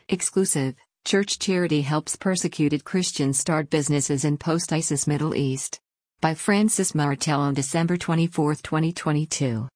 Exclusive, church charity helps persecuted Christians start businesses in post-ISIS Middle East. By Francis Martel on December 24, 2022.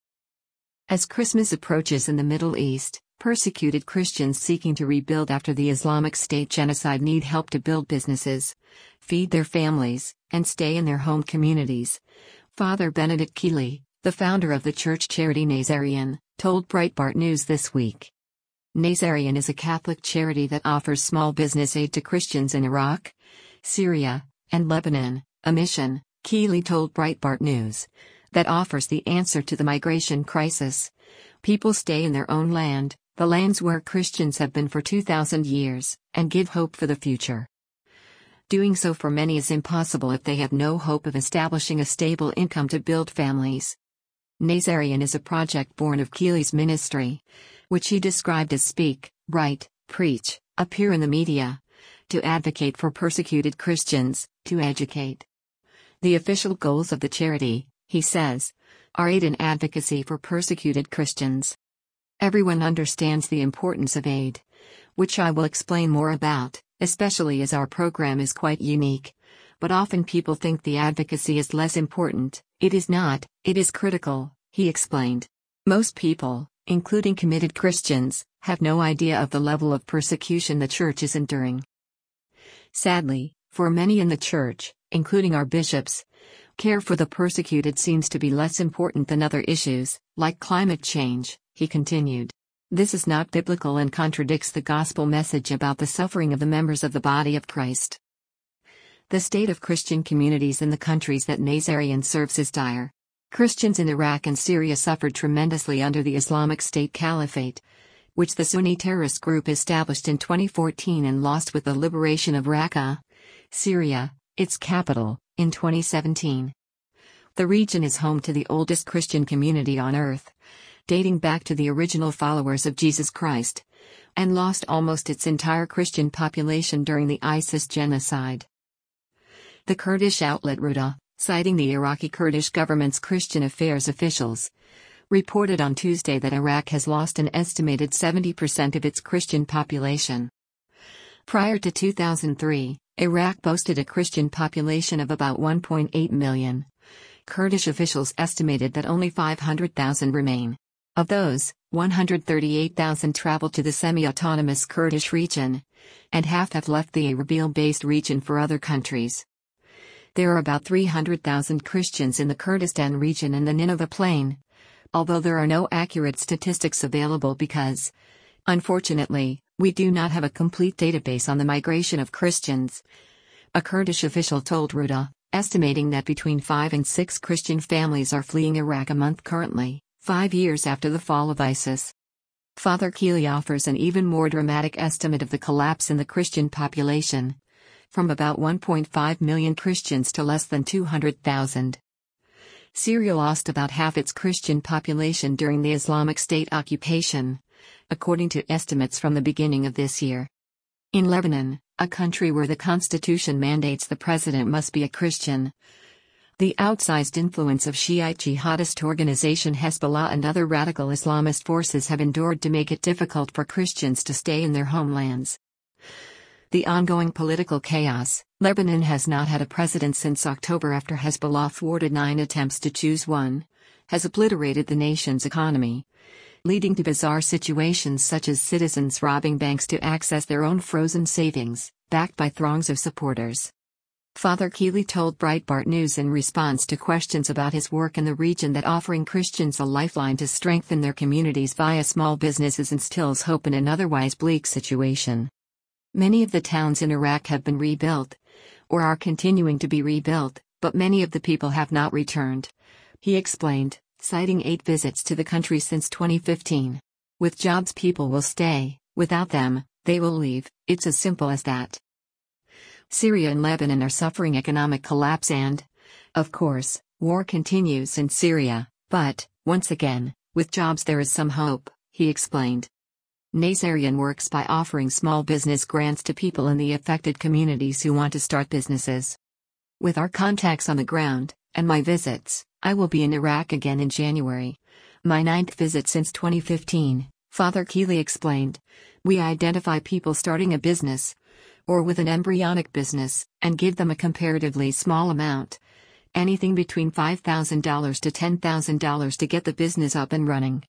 As Christmas approaches in the Middle East, persecuted Christians seeking to rebuild after the Islamic State genocide need help to build businesses, feed their families, and stay in their home communities. Father Benedict Keeley, the founder of the church charity Nazarian, told Breitbart News this week. Nazarian is a Catholic charity that offers small business aid to Christians in Iraq, Syria, and Lebanon, a mission, Keeley told Breitbart News, that offers the answer to the migration crisis. People stay in their own land, the lands where Christians have been for 2,000 years, and give hope for the future. Doing so for many is impossible if they have no hope of establishing a stable income to build families. Nazarian is a project born of Keeley's ministry, which he described as speak, write, preach, appear in the media, to advocate for persecuted Christians, to educate. The official goals of the charity, he says, are aid and advocacy for persecuted Christians. Everyone understands the importance of aid, which I will explain more about, especially as our program is quite unique. But often people think the advocacy is less important. It is not, it is critical, he explained. Most people, including committed Christians, have no idea of the level of persecution the church is enduring. Sadly, for many in the church, including our bishops, care for the persecuted seems to be less important than other issues, like climate change, he continued. This is not biblical and contradicts the gospel message about the suffering of the members of the body of Christ. The state of Christian communities in the countries that Nazarian serves is dire. Christians in Iraq and Syria suffered tremendously under the Islamic State Caliphate, which the Sunni terrorist group established in 2014 and lost with the liberation of Raqqa, Syria, its capital, in 2017. The region is home to the oldest Christian community on earth, dating back to the original followers of Jesus Christ, and lost almost its entire Christian population during the ISIS genocide. The Kurdish outlet Ruda, citing the Iraqi Kurdish government's Christian affairs officials, reported on Tuesday that Iraq has lost an estimated 70% of its Christian population. Prior to 2003, Iraq boasted a Christian population of about 1.8 million. Kurdish officials estimated that only 500,000 remain. Of those, 138,000 traveled to the semi-autonomous Kurdish region, and half have left the Erbil-based region for other countries. There are about 300,000 Christians in the Kurdistan region and the Nineveh Plain, although there are no accurate statistics available because, unfortunately, we do not have a complete database on the migration of Christians. A Kurdish official told Ruda, estimating that between 5 and 6 Christian families are fleeing Iraq a month currently, 5 years after the fall of ISIS. Father Keeley offers an even more dramatic estimate of the collapse in the Christian population, from about 1.5 million Christians to less than 200,000. Syria lost about half its Christian population during the Islamic State occupation, according to estimates from the beginning of this year. In Lebanon, a country where the constitution mandates the president must be a Christian, the outsized influence of Shiite jihadist organization Hezbollah and other radical Islamist forces have endured to make it difficult for Christians to stay in their homelands. The ongoing political chaos, Lebanon has not had a president since October after Hezbollah thwarted 9 attempts to choose one, has obliterated the nation's economy, leading to bizarre situations such as citizens robbing banks to access their own frozen savings, backed by throngs of supporters. Father Keeley told Breitbart News in response to questions about his work in the region that offering Christians a lifeline to strengthen their communities via small businesses instills hope in an otherwise bleak situation. Many of the towns in Iraq have been rebuilt, or are continuing to be rebuilt, but many of the people have not returned, he explained, citing 8 visits to the country since 2015. With jobs, people will stay; without them, they will leave. It's as simple as that. Syria and Lebanon are suffering economic collapse and, of course, war continues in Syria, but, once again, with jobs there is some hope, he explained. Nazarian works by offering small business grants to people in the affected communities who want to start businesses. With our contacts on the ground, and my visits, I will be in Iraq again in January. My 9th visit since 2015, Father Keeley explained, "We identify people starting a business, or with an embryonic business, and give them a comparatively small amount, anything between $5,000 to $10,000 to get the business up and running.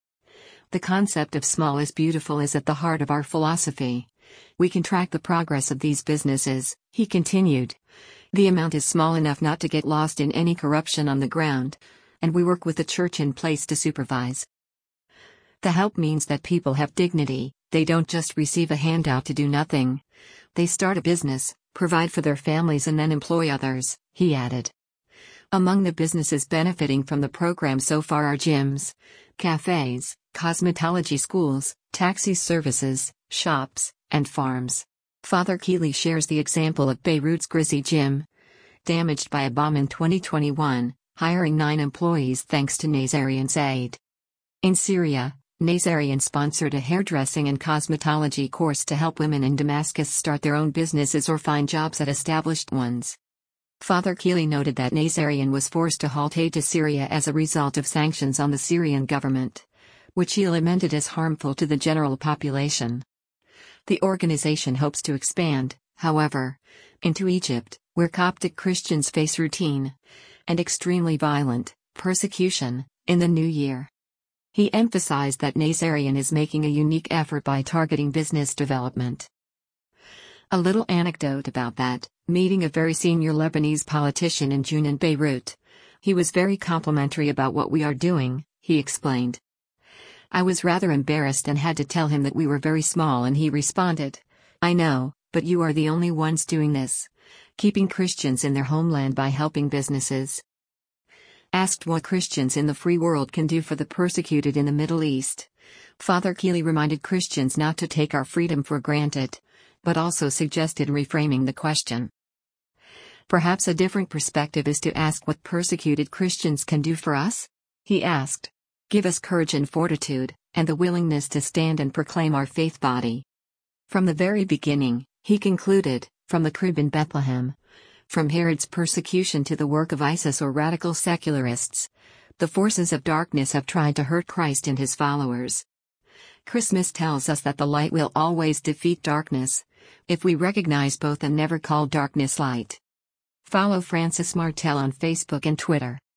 The concept of small is beautiful is at the heart of our philosophy. We can track the progress of these businesses," he continued. "The amount is small enough not to get lost in any corruption on the ground, and we work with the church in place to supervise. The help means that people have dignity, they don't just receive a handout to do nothing. They start a business, provide for their families and then employ others," he added. Among the businesses benefiting from the program so far are gyms, cafes, cosmetology schools, taxi services, shops, and farms. Father Keeley shares the example of Beirut's Grizzy Gym, damaged by a bomb in 2021, hiring 9 employees thanks to Nazarian's aid. In Syria, Nazarian sponsored a hairdressing and cosmetology course to help women in Damascus start their own businesses or find jobs at established ones. Father Keeley noted that Nazarian was forced to halt aid to Syria as a result of sanctions on the Syrian government, which he lamented as harmful to the general population. The organization hopes to expand, however, into Egypt, where Coptic Christians face routine and extremely violent persecution in the new year. He emphasized that Nazarian is making a unique effort by targeting business development. A little anecdote about that: meeting a very senior Lebanese politician in June in Beirut. He was very complimentary about what we are doing, he explained. I was rather embarrassed and had to tell him that we were very small, and he responded, "I know, but you are the only ones doing this, keeping Christians in their homeland by helping businesses." Asked what Christians in the free world can do for the persecuted in the Middle East, Father Keeley reminded Christians not to take our freedom for granted, but also suggested reframing the question. Perhaps a different perspective is to ask what persecuted Christians can do for us? He asked. Give us courage and fortitude, and the willingness to stand and proclaim our faith body. From the very beginning, he concluded, from the crib in Bethlehem, from Herod's persecution to the work of ISIS or radical secularists, the forces of darkness have tried to hurt Christ and his followers. Christmas tells us that the light will always defeat darkness, if we recognize both and never call darkness light. Follow Francis Martel on Facebook and Twitter.